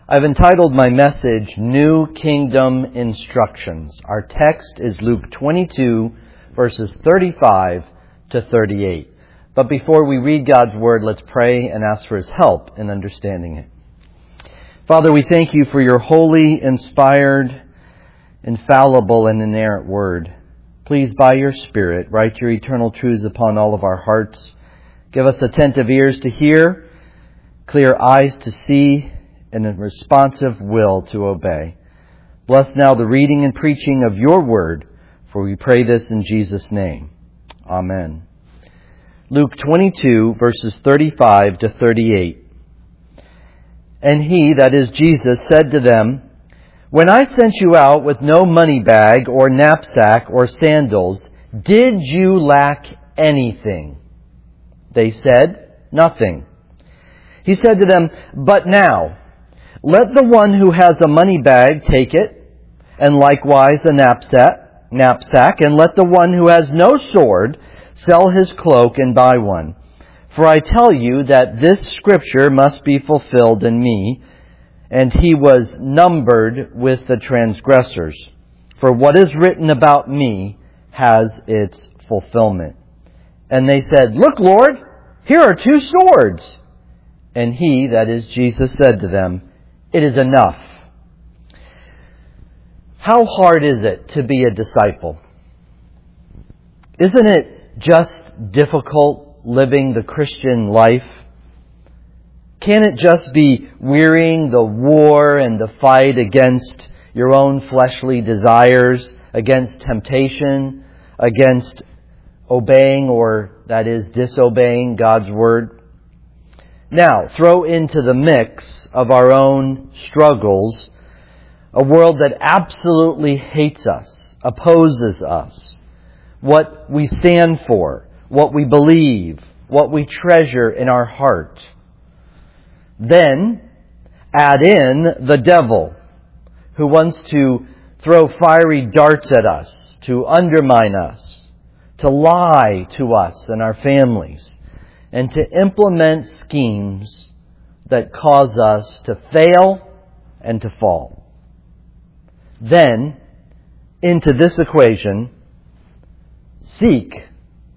I've entitled my message, New Kingdom Instructions. Our text is Luke 22, verses 35 to 38. But before we read God's Word, let's pray and ask for His help in understanding it. Father, we thank You for Your holy, inspired, infallible, and inerrant Word. Please, by Your Spirit, write Your eternal truths upon all of our hearts. Give us attentive ears to hear, clear eyes to see, and a responsive will to obey. Bless now the reading and preaching of Your Word, for we pray this in Jesus' name. Amen. Luke 22, verses 35 to 38. And He, that is Jesus, said to them, "When I sent you out with no money bag or knapsack or sandals, did you lack anything?" They said, "Nothing." He said to them, "But now, let the one who has a money bag take it, and likewise a knapsack, and let the one who has no sword sell his cloak and buy one. For I tell you that this scripture must be fulfilled in me." And He was numbered with the transgressors. For what is written about me has its fulfillment. And they said, "Look, Lord, here are 2 swords." And He, that is Jesus, said to them, "It is enough." How hard is it to be a disciple? Isn't it just difficult living the Christian life? Can it just be wearying, the war and the fight against your own fleshly desires, against temptation, against obeying, or that is disobeying God's Word? Now, throw into the mix of our own struggles a world that absolutely hates us, opposes us, what we stand for, what we believe, what we treasure in our heart. Then, add in the devil, who wants to throw fiery darts at us, to undermine us, to lie to us and our families, and to implement schemes that cause us to fail and to fall. Then, into this equation, seek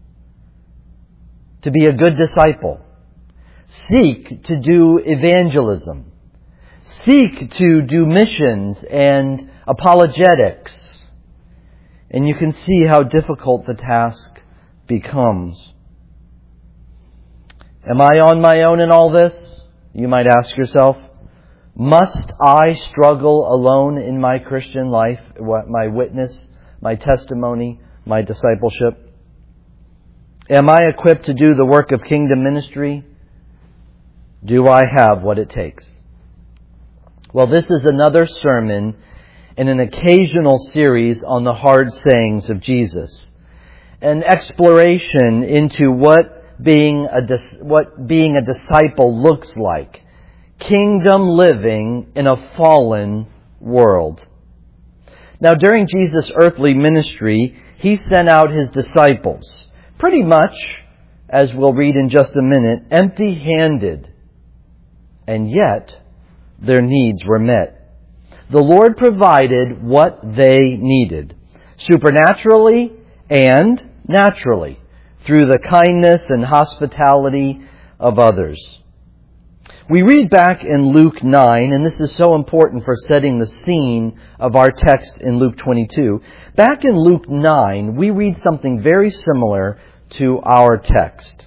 to be a good disciple. Seek to do evangelism. Seek to do missions and apologetics. And you can see how difficult the task becomes. Am I on my own in all this? You might ask yourself. Must I struggle alone in my Christian life, my witness, my testimony, my discipleship? Am I equipped to do the work of kingdom ministry? Do I have what it takes? Well, this is another sermon in an occasional series on the hard sayings of Jesus. An exploration into what being a disciple looks like. Kingdom living in a fallen world. Now, during Jesus' earthly ministry, He sent out His disciples, pretty much, as we'll read in just a minute, empty-handed. And yet, their needs were met. The Lord provided what they needed, supernaturally and naturally, through the kindness and hospitality of others. We read back in Luke 9, and this is so important for setting the scene of our text in Luke 22. Back in Luke 9, we read something very similar to our text.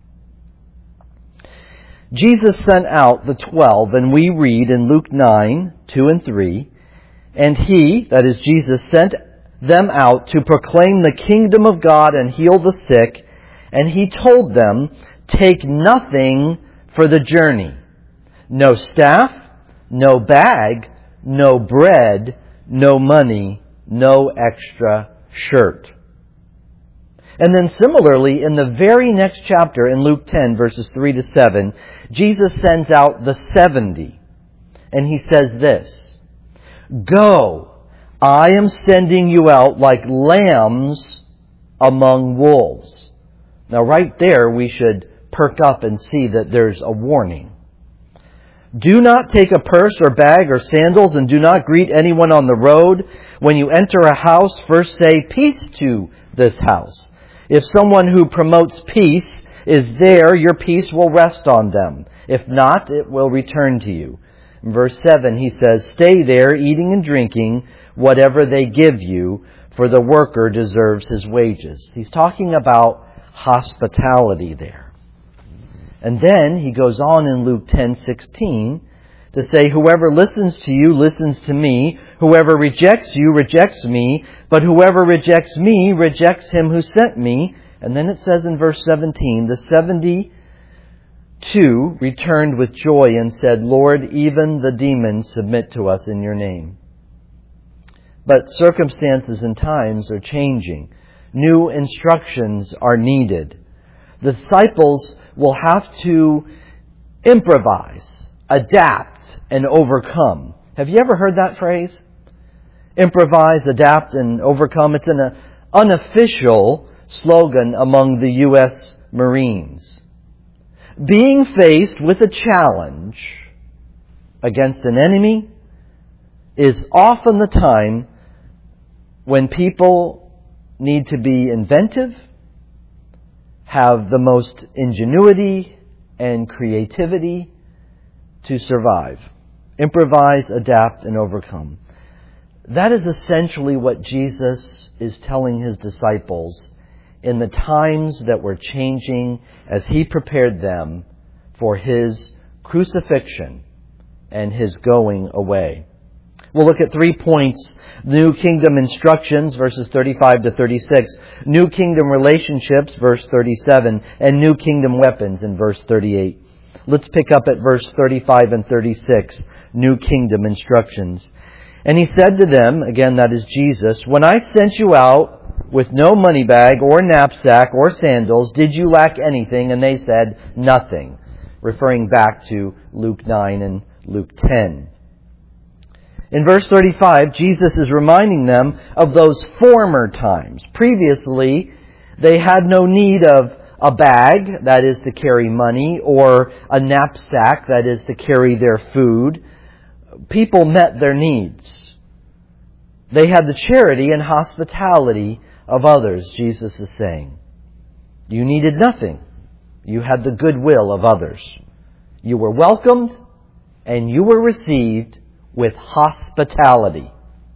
Jesus sent out the 12, and we read in Luke 9, 2 and 3, and He, that is Jesus, sent them out to proclaim the kingdom of God and heal the sick, and He told them, "Take nothing for the journey. No staff, no bag, no bread, no money, no extra shirt." And then similarly, in the very next chapter, in Luke 10, verses 3 to 7, Jesus sends out the 70. And He says this, "Go, I am sending you out like lambs among wolves." Now right there, we should perk up and see that there's a warning. Do not take a purse or bag or sandals, and do not greet anyone on the road. When you enter a house, first say, peace to this house. If someone who promotes peace is there, your peace will rest on them. If not, it will return to you. In verse 7, he says, stay there, eating and drinking whatever they give you, for the worker deserves his wages. He's talking about hospitality there. And then he goes on in Luke 10:16 to say, whoever listens to you listens to me. Whoever rejects you rejects me. But whoever rejects me rejects him who sent me. And then it says in verse 17, the 72 returned with joy and said, Lord, even the demons submit to us in your name. But circumstances and times are changing. New instructions are needed. The disciples will have to improvise, adapt, and overcome. Have you ever heard that phrase? Improvise, adapt, and overcome. It's an unofficial slogan among the U.S. Marines. Being faced with a challenge against an enemy is often the time when people need to be inventive, have the most ingenuity and creativity to survive. Improvise, adapt, and overcome. That is essentially what Jesus is telling His disciples in the times that were changing as He prepared them for His crucifixion and His going away. We'll look at 3 points. New kingdom instructions, verses 35 to 36. New kingdom relationships, verse 37. And new kingdom weapons in verse 38. Let's pick up at verse 35 and 36. New kingdom instructions. And He said to them, again that is Jesus, when I sent you out with no money bag or knapsack or sandals, did you lack anything? And they said, nothing. Referring back to Luke 9 and Luke 10. In verse 35, Jesus is reminding them of those former times. Previously, they had no need of a bag, that is to carry money, or a knapsack, that is to carry their food. People met their needs. They had the charity and hospitality of others, Jesus is saying. You needed nothing. You had the goodwill of others. You were welcomed and you were received with hospitality.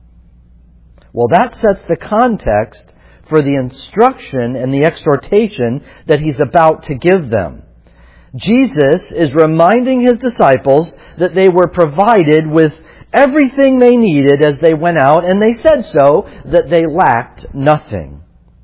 Well, that sets the context for the instruction and the exhortation that He's about to give them. Jesus is reminding His disciples that they were provided with everything they needed as they went out, and they said so, that they lacked nothing.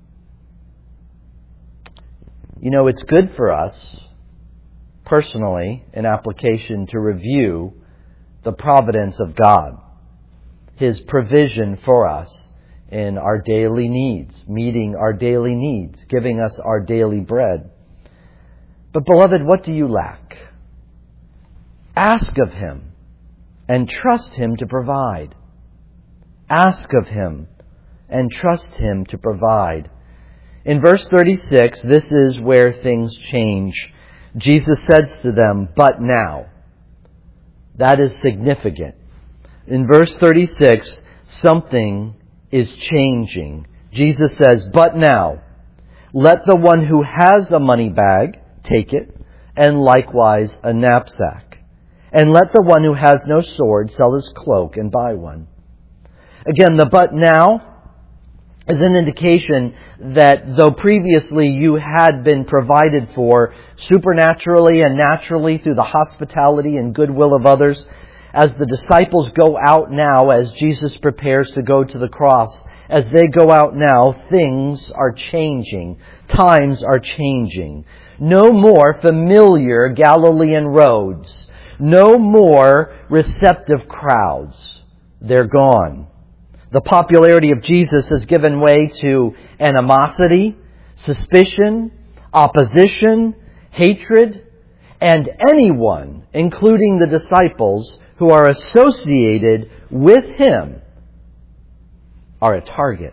You know, it's good for us, personally, in application, to review the providence of God, His provision for us in our daily needs, meeting our daily needs, giving us our daily bread. But beloved, what do you lack? Ask of Him and trust Him to provide. Ask of Him and trust Him to provide. In verse 36, this is where things change. Jesus says to them, but now. That is significant. In verse 36, something is changing. Jesus says, but now, let the one who has a money bag take it, and likewise a knapsack. And let the one who has no sword sell his cloak and buy one. Again, the but now is an indication that though previously you had been provided for supernaturally and naturally through the hospitality and goodwill of others, as the disciples go out now, as Jesus prepares to go to the cross, as they go out now, things are changing. Times are changing. No more familiar Galilean roads. No more receptive crowds. They're gone. The popularity of Jesus has given way to animosity, suspicion, opposition, hatred, and anyone, including the disciples who are associated with Him, are a target.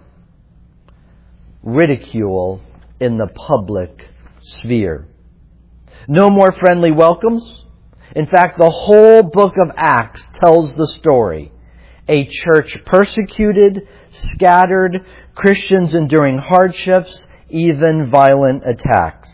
Ridicule in the public sphere. No more friendly welcomes. In fact, the whole book of Acts tells the story. A church persecuted, scattered, Christians enduring hardships, even violent attacks.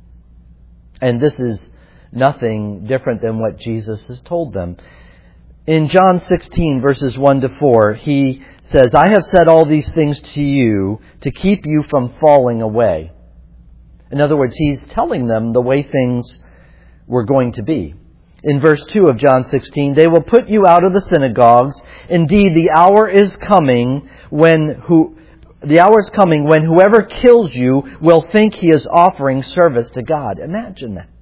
And this is nothing different than what Jesus has told them. In John 16, verses 1 to 4, He says, I have said all these things to you to keep you from falling away. In other words, He's telling them the way things were going to be. In verse 2 of John 16, they will put you out of the synagogues. Indeed, the hour is coming when whoever kills you will think he is offering service to God. Imagine that.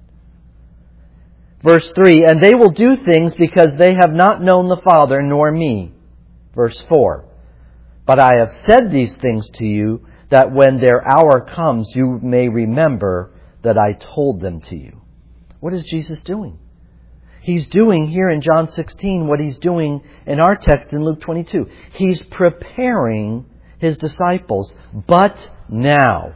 Verse 3, and they will do things because they have not known the Father nor me. Verse 4, but I have said these things to you that when their hour comes you may remember that I told them to you. What is Jesus doing? He's doing here in John 16 what He's doing in our text in Luke 22. He's preparing His disciples, but now.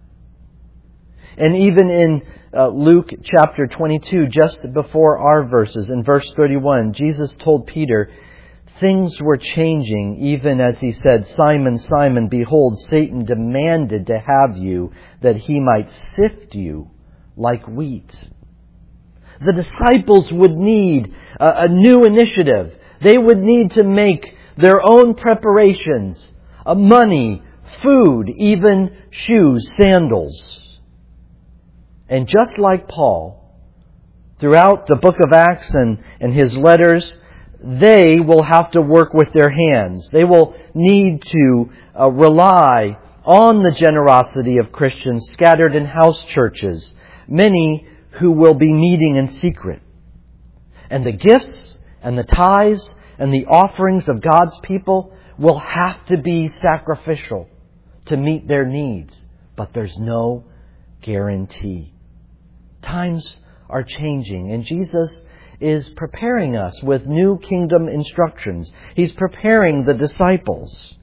And even in Luke chapter 22, just before our verses, in verse 31, Jesus told Peter, things were changing even as He said, Simon, Simon, behold, Satan demanded to have you that he might sift you like wheat. The disciples would need a new initiative. They would need to make their own preparations, money, food, even shoes, sandals. And just like Paul, throughout the book of Acts and his letters, they will have to work with their hands. They will need to rely on the generosity of Christians scattered in house churches, many who will be meeting in secret. And the gifts and the tithes and the offerings of God's people will have to be sacrificial to meet their needs. But there's no guarantee. Times are changing, and Jesus is preparing us with new kingdom instructions. He's preparing the disciples.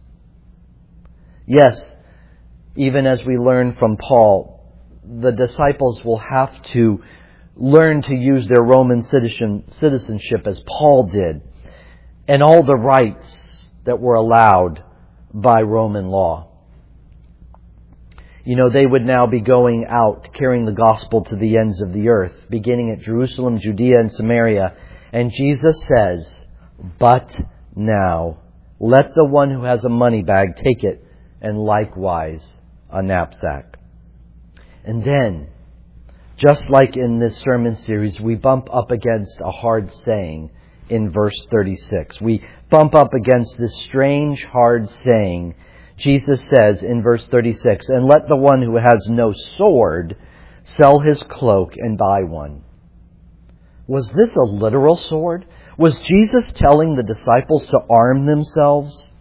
Yes, even as we learn from Paul, the disciples will have to learn to use their Roman citizenship as Paul did, and all the rights that were allowed by Roman law. You know, they would now be going out carrying the gospel to the ends of the earth, beginning at Jerusalem, Judea, and Samaria. And Jesus says, but now let the one who has a money bag take it, and likewise a knapsack. And then, just like in this sermon series, we bump up against a hard saying in verse 36. We bump up against this strange, hard saying. Jesus says in verse 36, and let the one who has no sword sell his cloak and buy one. Was this a literal sword? Was Jesus telling the disciples to arm themselves?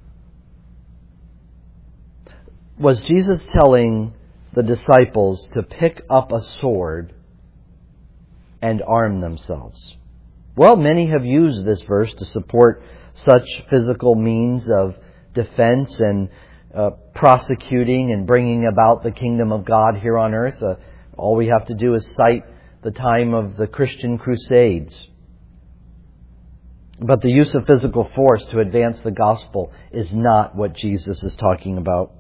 Was Jesus telling the disciples to pick up a sword and arm themselves? Well, many have used this verse to support such physical means of defense and prosecuting and bringing about the kingdom of God here on earth. All we have to do is cite the time of the Christian Crusades. But the use of physical force to advance the gospel is not what Jesus is talking about.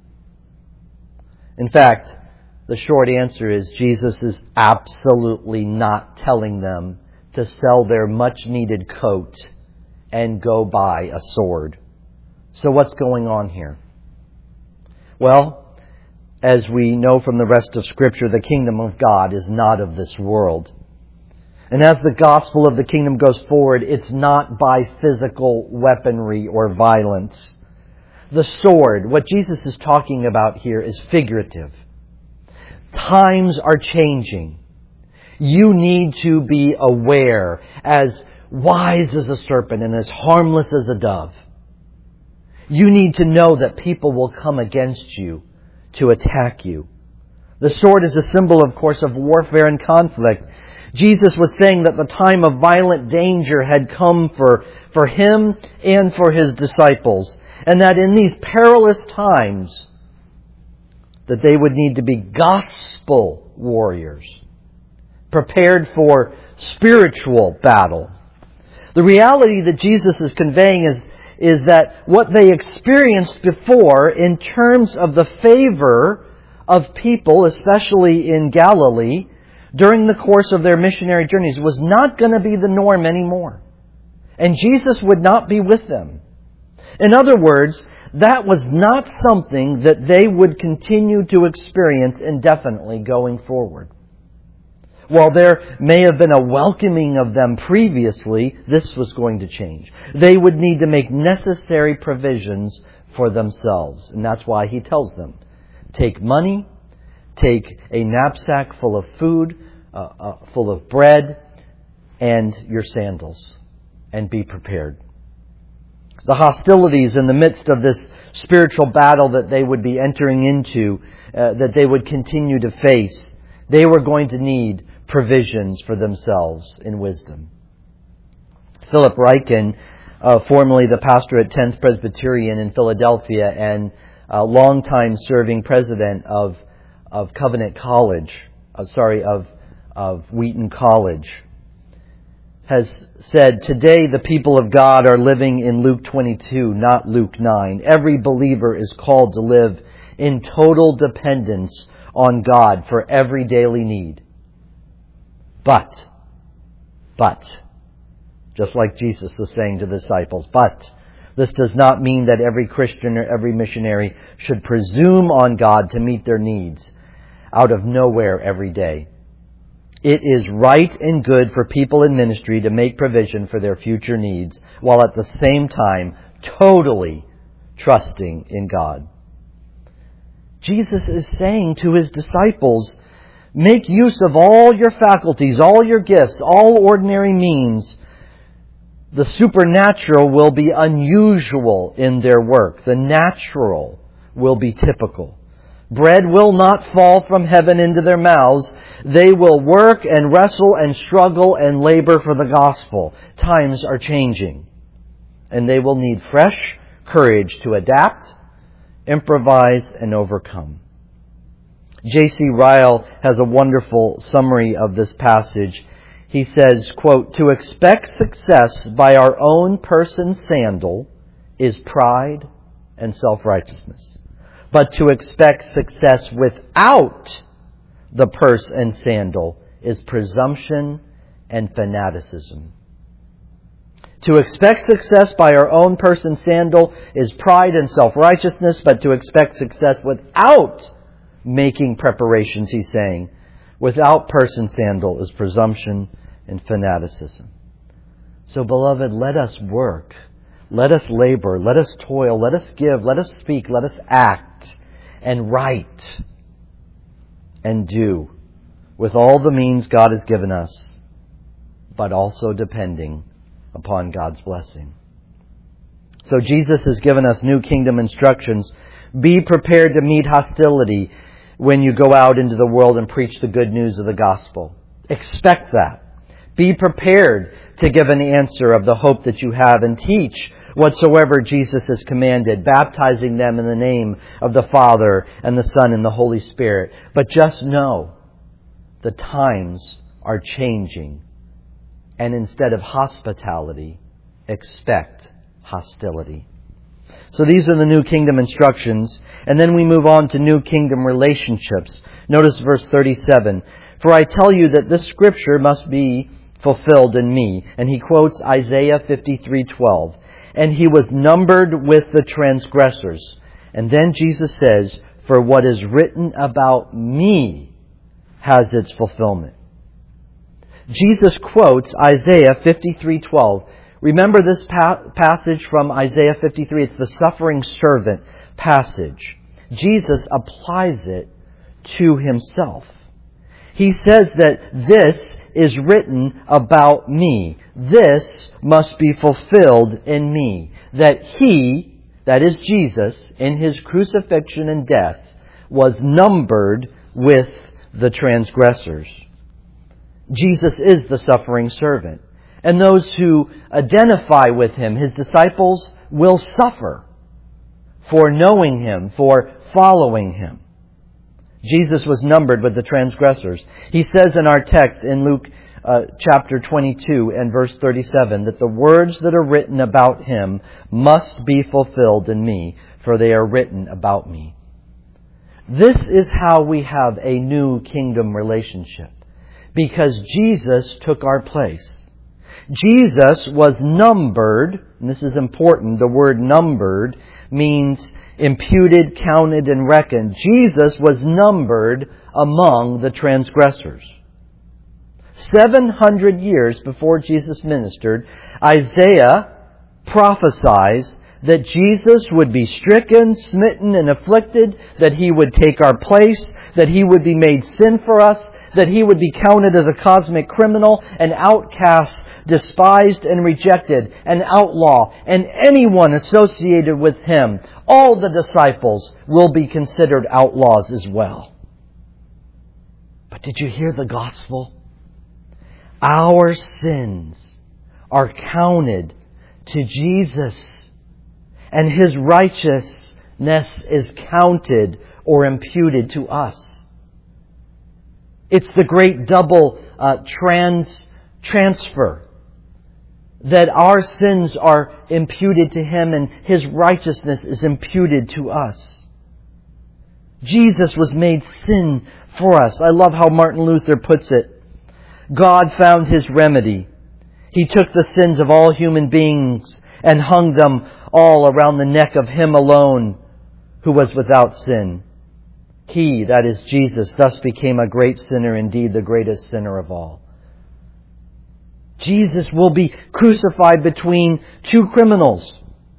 In fact, the short answer is Jesus is absolutely not telling them to sell their much-needed coat and go buy a sword. So what's going on here? Well, as we know from the rest of Scripture, the kingdom of God is not of this world. And as the gospel of the kingdom goes forward, it's not by physical weaponry or violence. The sword, what Jesus is talking about here, is figurative. Times are changing. You need to be aware, as wise as a serpent and as harmless as a dove. You need to know that people will come against you to attack you. The sword is a symbol, of course, of warfare and conflict. Jesus was saying that the time of violent danger had come for Him and for His disciples. And that in these perilous times, that they would need to be gospel warriors. prepared for spiritual battle. The reality that Jesus is conveying is that what they experienced before in terms of the favor of people, especially in Galilee, during the course of their missionary journeys, was not going to be the norm anymore. And Jesus would not be with them. In other words, that was not something that they would continue to experience indefinitely going forward. While there may have been a welcoming of them previously, this was going to change. They would need to make necessary provisions for themselves. And that's why He tells them, take money, take a knapsack full of food, full of bread, and your sandals, and be prepared. The hostilities in the midst of this spiritual battle that they would be entering into, that they would continue to face, they were going to need provisions for themselves in wisdom. Philip Ryken, formerly the pastor at 10th Presbyterian in Philadelphia and a longtime serving president of Covenant College, of Wheaton College, has said, today the people of God are living in Luke 22, not Luke 9. Every believer is called to live in total dependence on God for every daily need. But, just like Jesus was saying to the disciples, but this does not mean that every Christian or every missionary should presume on God to meet their needs out of nowhere every day. It is right and good for people in ministry to make provision for their future needs, while at the same time totally trusting in God. Jesus is saying to His disciples, make use of all your faculties, all your gifts, all ordinary means. The supernatural will be unusual in their work. The natural will be typical. Bread will not fall from heaven into their mouths. They will work and wrestle and struggle and labor for the gospel. Times are changing. And they will need fresh courage to adapt, improvise, and overcome. J.C. Ryle has a wonderful summary of this passage. He says, quote, to expect success by our own person's sandal is pride and self-righteousness. But to expect success without the purse and sandal is presumption and fanaticism. To expect success by our own purse and sandal is pride and self-righteousness, but to expect success without making preparations, he's saying, without purse and sandal is presumption and fanaticism. So, beloved, let us work. Let us labor. Let us toil. Let us give. Let us speak. Let us act and write and do with all the means God has given us, but also depending upon God's blessing. So Jesus has given us new kingdom instructions. Be prepared to meet hostility when you go out into the world and preach the good news of the gospel. Expect that. Be prepared to give an answer of the hope that you have and teach whatsoever Jesus has commanded, baptizing them in the name of the Father and the Son and the Holy Spirit. But just know the times are changing. And instead of hospitality, expect hostility. So these are the new kingdom instructions. And then we move on to new kingdom relationships. Notice verse 37. For I tell you that this scripture must be fulfilled in me. And he quotes Isaiah 53:12. And he was numbered with the transgressors. And then Jesus says, for what is written about me has its fulfillment. Jesus quotes Isaiah 53:12. Remember this passage from Isaiah 53. It's the suffering servant passage. Jesus applies it to himself. He says that this is written about me. This must be fulfilled in me. That He, that is Jesus, in His crucifixion and death, was numbered with the transgressors. Jesus is the suffering servant. And those who identify with Him, His disciples, will suffer for knowing Him, for following Him. Jesus was numbered with the transgressors. He says in our text in Luke chapter 22 and verse 37 that the words that are written about Him must be fulfilled in me, for they are written about me. This is how we have a new kingdom relationship, because Jesus took our place. Jesus was numbered, and this is important, the word numbered means imputed, counted, and reckoned. Jesus was numbered among the transgressors. 700 years before Jesus ministered, Isaiah prophesies that Jesus would be stricken, smitten, and afflicted, that He would take our place, that He would be made sin for us, that He would be counted as a cosmic criminal, an outcast, despised and rejected, an outlaw, and anyone associated with Him, all the disciples, will be considered outlaws as well. But did you hear the gospel? Our sins are counted to Jesus, and His righteousness is counted or imputed to us. It's the great double transfer, that our sins are imputed to Him and His righteousness is imputed to us. Jesus was made sin for us. I love how Martin Luther puts it. God found His remedy. He took the sins of all human beings and hung them all around the neck of Him alone who was without sin. He, that is Jesus, thus became a great sinner, indeed the greatest sinner of all. Jesus will be crucified between two criminals.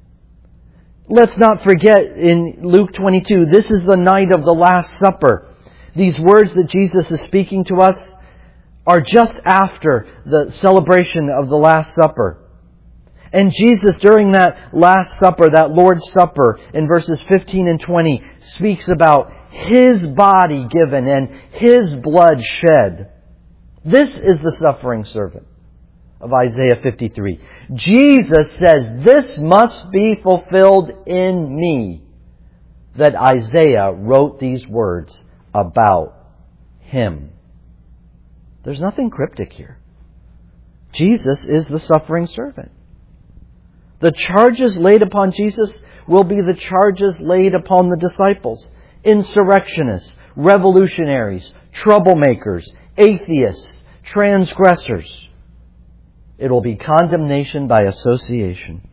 Let's not forget in Luke 22, this is the night of the Last Supper. These words that Jesus is speaking to us are just after the celebration of the Last Supper. And Jesus, during that Last Supper, that Lord's Supper, in verses 15 and 20, speaks about His body given and His blood shed. This is the suffering servant of Isaiah 53. Jesus says, this must be fulfilled in me, that Isaiah wrote these words about Him. There's nothing cryptic here. Jesus is the suffering servant. The charges laid upon Jesus will be the charges laid upon the disciples. Insurrectionists, revolutionaries, troublemakers, atheists, transgressors. It will be condemnation by association.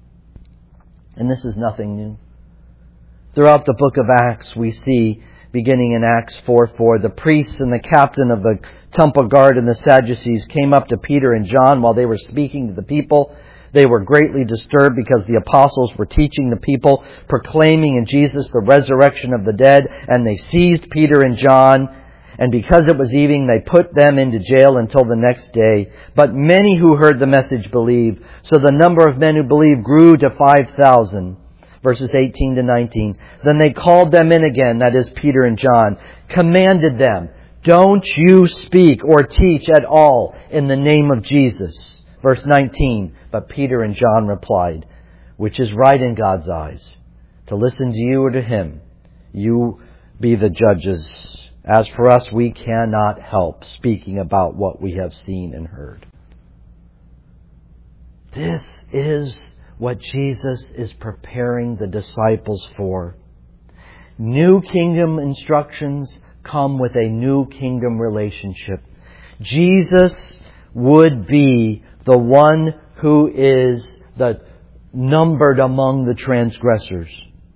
And this is nothing new. Throughout the book of Acts, we see, beginning in Acts 4:4, the priests and the captain of the temple guard and the Sadducees came up to Peter and John while they were speaking to the people. They were greatly disturbed because the apostles were teaching the people, proclaiming in Jesus the resurrection of the dead, and they seized Peter and John, and because it was evening, they put them into jail until the next day. But many who heard the message believed, so the number of men who believed grew to 5,000. Verses 18 to 19. Then they called them in again, that is Peter and John, commanded them, don't you speak or teach at all in the name of Jesus. Verse 19, but Peter and John replied, which is right in God's eyes, to listen to you or to Him. You be the judges. As for us, we cannot help speaking about what we have seen and heard. This is what Jesus is preparing the disciples for. New kingdom instructions come with a new kingdom relationship. Jesus would be the one who is the numbered among the transgressors.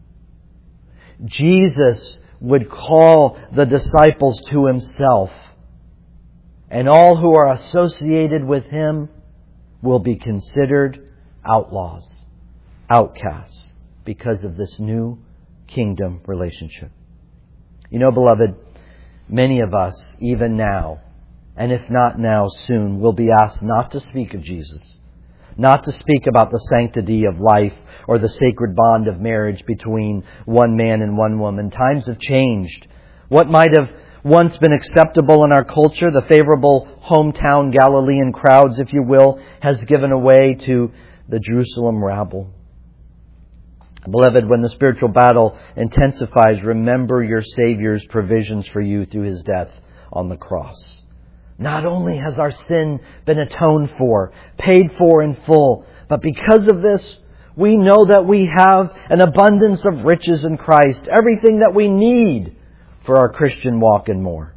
Jesus would call the disciples to Himself, and all who are associated with Him will be considered outlaws, outcasts, because of this new kingdom relationship. You know, beloved, many of us, even now, and if not now, soon, will be asked not to speak of Jesus, not to speak about the sanctity of life or the sacred bond of marriage between one man and one woman. Times have changed. What might have once been acceptable in our culture, the favorable hometown Galilean crowds, if you will, has given way to the Jerusalem rabble. Beloved, when the spiritual battle intensifies, remember your Savior's provisions for you through His death on the cross. Not only has our sin been atoned for, paid for in full, but because of this, we know that we have an abundance of riches in Christ, everything that we need for our Christian walk and more.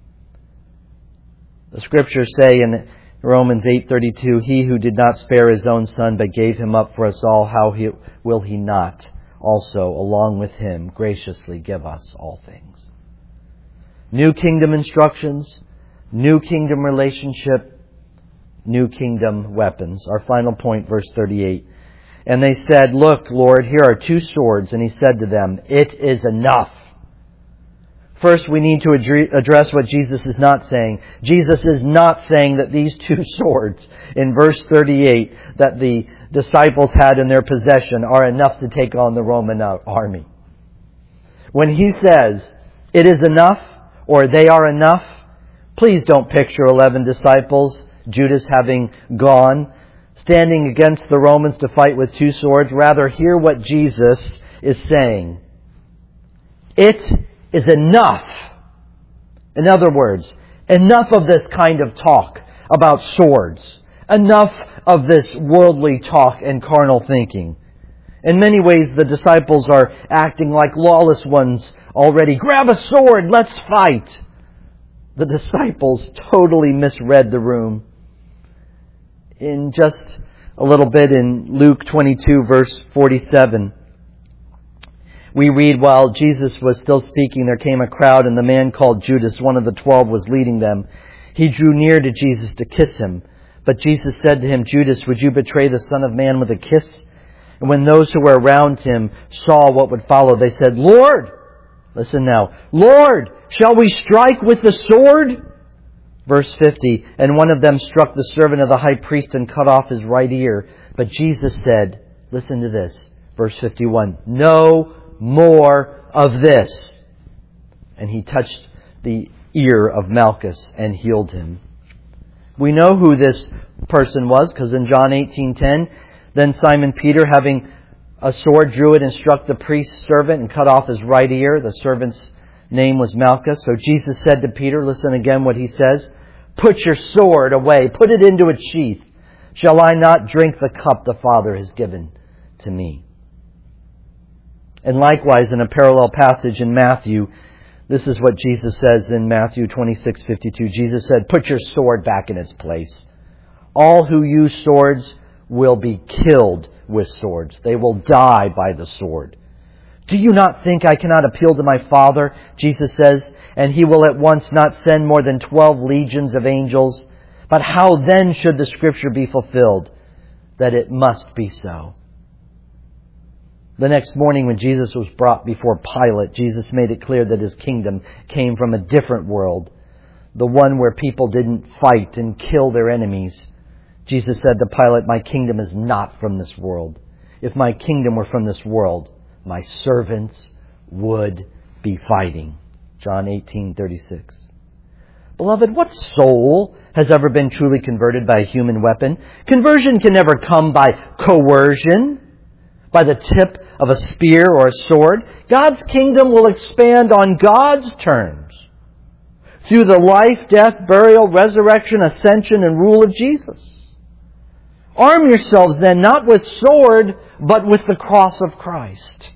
The Scriptures say in Romans 8:32, He who did not spare His own Son, but gave Him up for us all, how will He not also, along with Him, graciously give us all things? New kingdom instructions, new kingdom relationship, new kingdom weapons. Our final point, verse 38. And they said, Look, Lord, here are 2 swords. And He said to them, It is enough. First, we need to address what Jesus is not saying. Jesus is not saying that these 2 swords in verse 38 that the disciples had in their possession are enough to take on the Roman army. When He says, it is enough, or they are enough, please don't picture 11 disciples, Judas having gone, standing against the Romans to fight with 2 swords. Rather, hear what Jesus is saying. It is enough. In other words, enough of this kind of talk about swords. Enough of this worldly talk and carnal thinking. In many ways, the disciples are acting like lawless ones already. Grab a sword, let's fight. The disciples totally misread the room. In just a little bit in Luke 22, verse 47, we read, while Jesus was still speaking, there came a crowd, and the man called Judas, one of the 12, was leading them. He drew near to Jesus to kiss Him. But Jesus said to him, Judas, would you betray the Son of Man with a kiss? And when those who were around Him saw what would follow, they said, Lord, listen now, Lord, shall we strike with the sword? Verse 50, and one of them struck the servant of the high priest and cut off his right ear. But Jesus said, listen to this, verse 51, no more of this. And He touched the ear of Malchus and healed him. We know who this person was, because in John 18:10, then Simon Peter, having a sword, drew it and struck the priest's servant and cut off his right ear. The servant's name was Malchus. So Jesus said to Peter, listen again what He says, put your sword away, put it into its sheath. Shall I not drink the cup the Father has given to me? And likewise, in a parallel passage in Matthew, this is what Jesus says in Matthew 26:52. Jesus said, put your sword back in its place. All who use swords will be killed with swords. They will die by the sword. Do you not think I cannot appeal to my Father, Jesus says, and He will at once not send more than 12 legions of angels? But how then should the Scripture be fulfilled, that it must be so? The next morning when Jesus was brought before Pilate, Jesus made it clear that His kingdom came from a different world, the one where people didn't fight and kill their enemies. Jesus said to Pilate, my kingdom is not from this world. If my kingdom were from this world, my servants would be fighting. John 18:36. Beloved, what soul has ever been truly converted by a human weapon? Conversion can never come by coercion, by the tip of a spear or a sword. God's kingdom will expand on God's terms through the life, death, burial, resurrection, ascension, and rule of Jesus. Arm yourselves then, not with sword, but with the cross of Christ.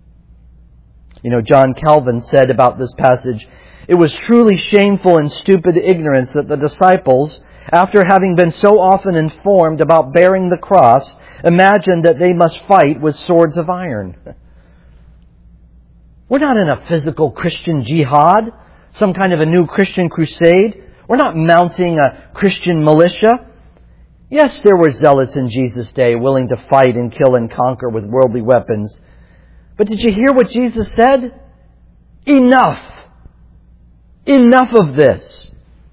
You know, John Calvin said about this passage, it was truly shameful and stupid ignorance that the disciples, after having been so often informed about bearing the cross, imagined that they must fight with swords of iron. We're not in a physical Christian jihad, some kind of a new Christian crusade. We're not mounting a Christian militia. Yes, there were zealots in Jesus' day willing to fight and kill and conquer with worldly weapons. But did you hear what Jesus said? Enough! Enough of this!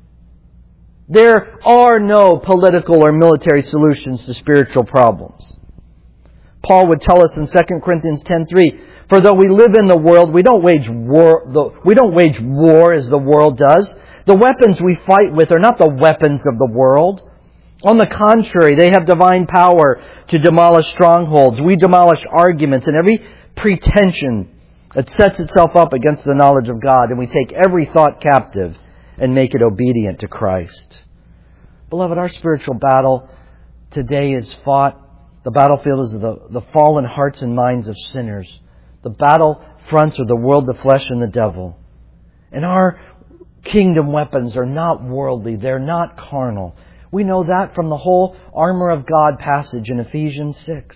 There are no political or military solutions to spiritual problems. Paul would tell us in 2 Corinthians 10:3, for though we live in the world, we don't wage war as the world does. The weapons we fight with are not the weapons of the world. On the contrary, they have divine power to demolish strongholds. We demolish arguments and every pretension that sets itself up against the knowledge of God, and we take every thought captive and make it obedient to Christ. Beloved, our spiritual battle today is fought. The battlefield is the fallen hearts and minds of sinners. The battle fronts are the world, the flesh, and the devil. And our kingdom weapons are not worldly. They're not carnal. We know that from the whole armor of God passage in Ephesians 6.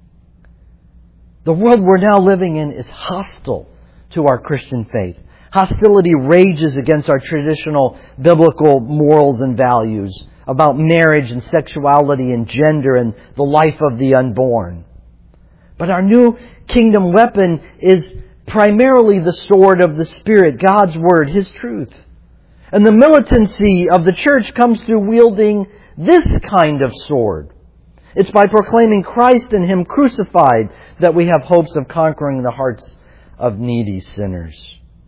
The world we're now living in is hostile to our Christian faith. Hostility rages against our traditional biblical morals and values about marriage and sexuality and gender and the life of the unborn. But our new kingdom weapon is primarily the sword of the Spirit, God's Word, His truth. And the militancy of the church comes through wielding this kind of sword. It's by proclaiming Christ and Him crucified that we have hopes of conquering the hearts of needy sinners.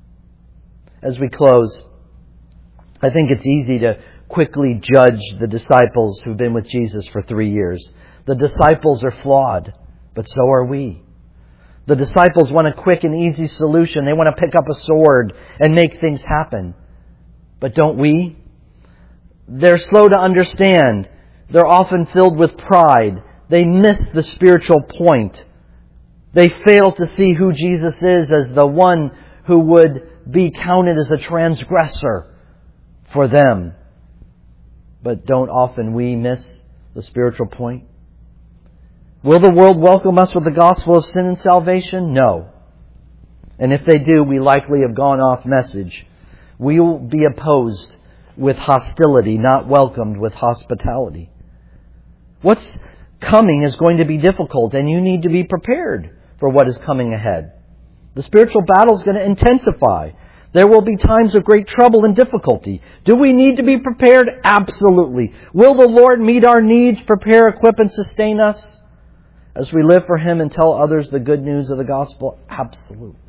As we close, I think it's easy to quickly judge the disciples who've been with Jesus for 3 years. The disciples are flawed, but so are we. The disciples want a quick and easy solution. They want to pick up a sword and make things happen. But don't we? They're slow to understand. They're often filled with pride. They miss the spiritual point. They fail to see who Jesus is as the one who would be counted as a transgressor for them. But don't often we miss the spiritual point? Will the world welcome us with the gospel of sin and salvation? No. And if they do, we likely have gone off message. We will be opposed with hostility, not welcomed with hospitality. What's coming is going to be difficult, and you need to be prepared for what is coming ahead. The spiritual battle is going to intensify. There will be times of great trouble and difficulty. Do we need to be prepared? Absolutely. Will the Lord meet our needs, prepare, equip, and sustain us as we live for Him and tell others the good news of the gospel? Absolutely.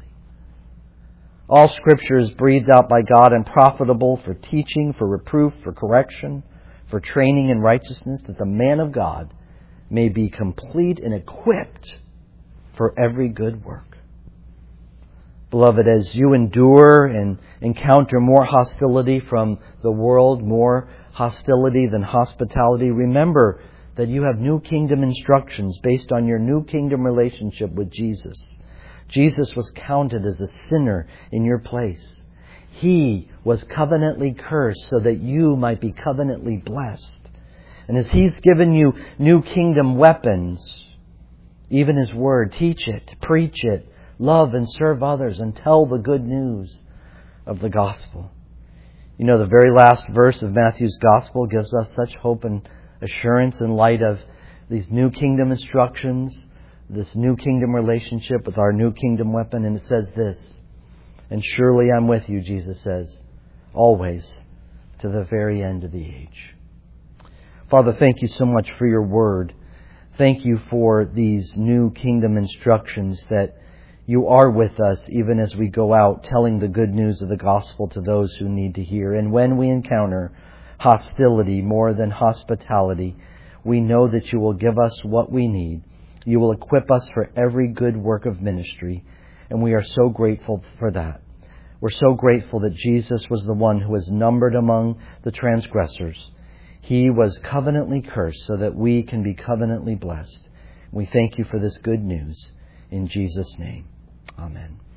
All Scripture is breathed out by God and profitable for teaching, for reproof, for correction, for training in righteousness, that the man of God may be complete and equipped for every good work. Beloved, as you endure and encounter more hostility from the world, more hostility than hospitality, remember that you have new kingdom instructions based on your new kingdom relationship with Jesus. Jesus was counted as a sinner in your place. He was covenantly cursed so that you might be covenantly blessed. And as He's given you new kingdom weapons, even His Word, teach it, preach it, love and serve others, and tell the good news of the gospel. You know, the very last verse of Matthew's gospel gives us such hope and assurance in light of these new kingdom instructions, this new kingdom relationship with our new kingdom weapon. And it says this, "And surely I'm with you," Jesus says, "always to the very end of the age." Father, thank you so much for your word. Thank you for these new kingdom instructions, that you are with us even as we go out telling the good news of the gospel to those who need to hear. And when we encounter hostility more than hospitality, we know that you will give us what we need. You will equip us for every good work of ministry. And we are so grateful for that. We're so grateful that Jesus was the one who was numbered among the transgressors. He was covenantly cursed so that we can be covenantly blessed. We thank you for this good news. In Jesus' name, amen.